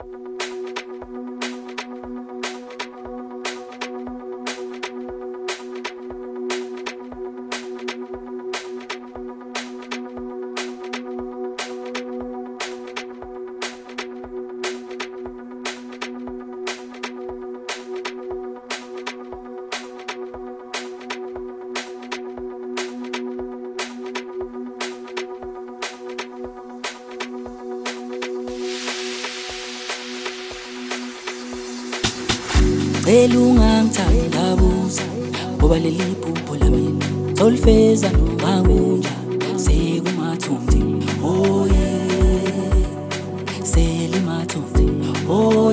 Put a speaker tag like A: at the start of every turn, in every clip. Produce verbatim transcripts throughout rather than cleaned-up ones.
A: Elungangithandabuza ngoba leli phupho lami tolfeza noma kunja sekumathunzi oh yeah selimathunzi oh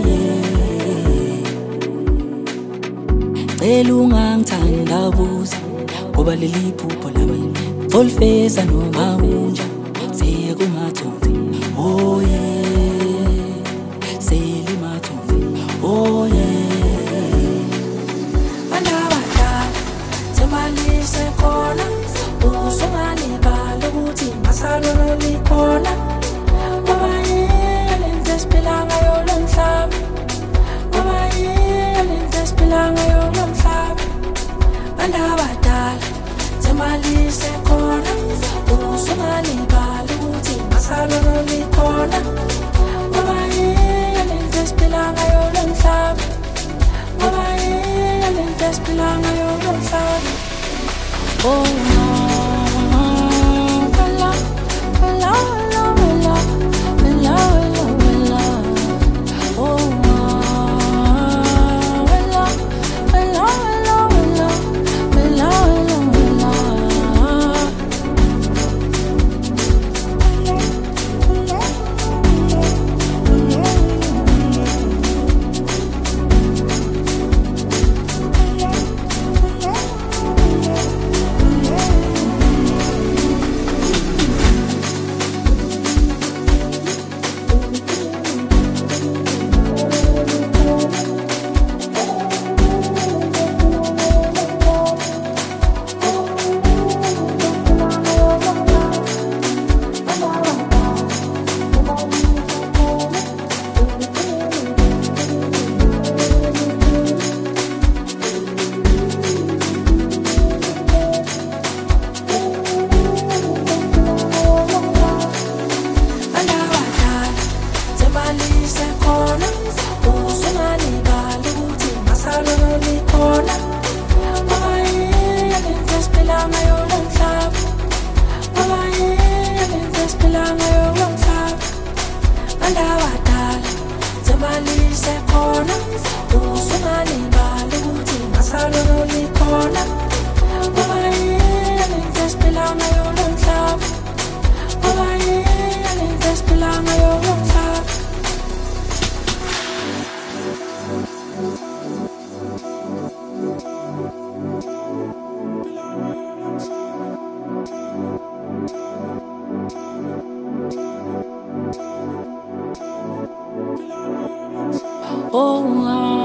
A: yeah Elungangithandabuza ngoba leli phupho lami tolfeza noma kunja sekumathunzi oh yeah selimathunzi oh yeah Khona usungalibala ukuthi masalo likhona ngoba yini lento esiphila ngayo lo mhlaba ngoba yini lento esiphila ngayo lo mhlaba abantu abadala semalise khona usungalibala ukuthi masalo likhona ngoba yini lento esiphila ngayo lo mhlaba ngoba yini lento esiphila ngayo lo mhlaba Oh no, bella, bella, bella, bella, bella, bella. Oh no, bella, bella, bella, bella, bella, bella, Oh,